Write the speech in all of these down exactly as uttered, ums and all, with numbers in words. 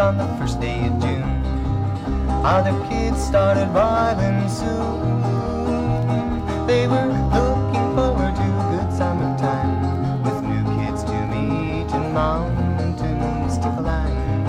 on the first day of June. Other kids started vibing soon. They were looking forward to a good summertime, with new kids to meet and mountains to climb.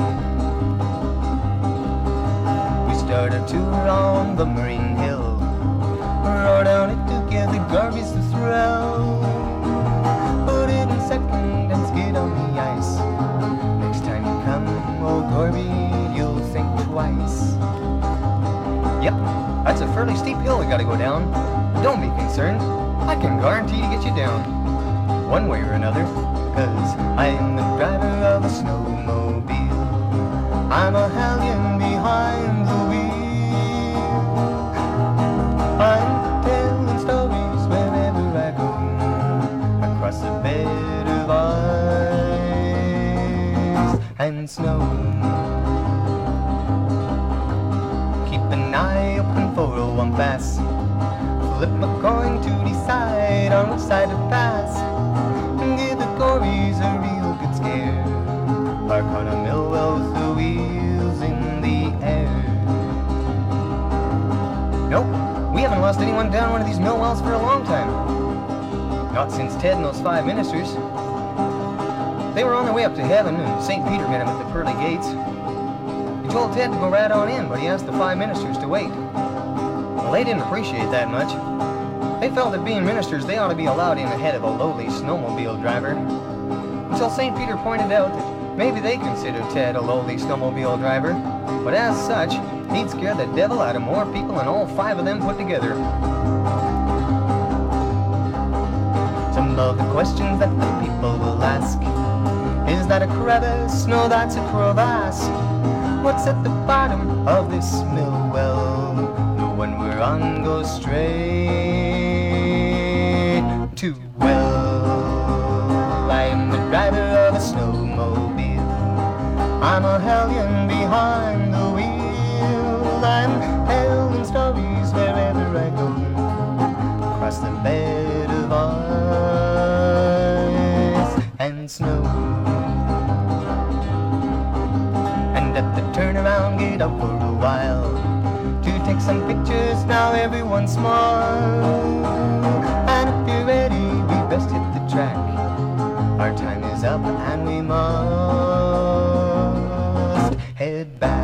We started a tour on the Marine Hill, rode down it to give the Garbies the thrill. Put it in second and skid on the ice. Next time you come, old Gorby, you'll think twice. Yep, that's a fairly steep hill we gotta go down. Don't be concerned, I can guarantee to get you down, one way or another, cause I'm the driver of a snowmobile. I'm a hellion behind the wheel. I'm telling stories wherever I go, across a bed of ice and snow. Keep an eye open for a one pass. Flip a coin to decide on which side to pass. Give the Corys a real good scare. Park on a Millwell with the wheels in the air. Nope, we haven't lost anyone down one of these Millwells for a long time. Not since Ted and those five ministers. They were on their way up to heaven, and Saint Peter met them at the pearly gates. He told Ted to go right on in, but he asked the five ministers to wait. Well, they didn't appreciate that much. They felt that being ministers, they ought to be allowed in ahead of a lowly snowmobile driver. Until Saint Peter pointed out that maybe they considered Ted a lowly snowmobile driver, but as such, he'd scare the devil out of more people than all five of them put together. Some of the questions that the people will ask: is that a crevice? No, that's a crevasse. What's at the bottom of this mill well? The one we're on goes straight to well. I'm the driver of a snowmobile. I'm a hellion behind the wheel. I'm telling stories wherever I go, across the bed of ice and snow. And at the turnaround, get up for a while to take some pictures. Now everyone smile. And if you're ready, we best hit the track. Our time is up and we must head back.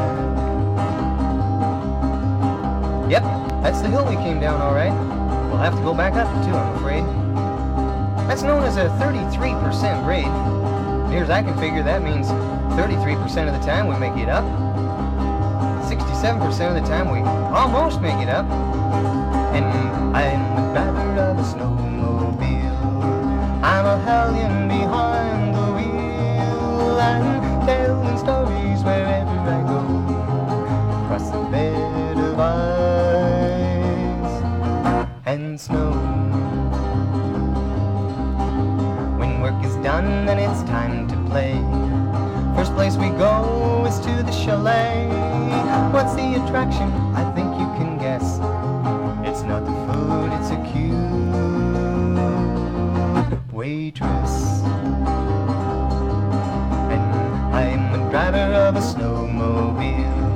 Yep, that's the hill we came down, all right. We'll have to go back up too, I'm afraid. That's known as a thirty-three percent grade. Near as I can figure, that means thirty-three percent of the time we make it up. sixty-seven percent of the time we almost make it up. And I'm the driver of a snowmobile. I'm a hellion behind the wheel. I'm telling stories wherever I go, across the bed of ice and snow. When work is done, then it's time to play. First place we go is to the chalet. What's the attraction? I think you can guess. It's not the food, it's a cute waitress. And I'm the driver of a snowmobile.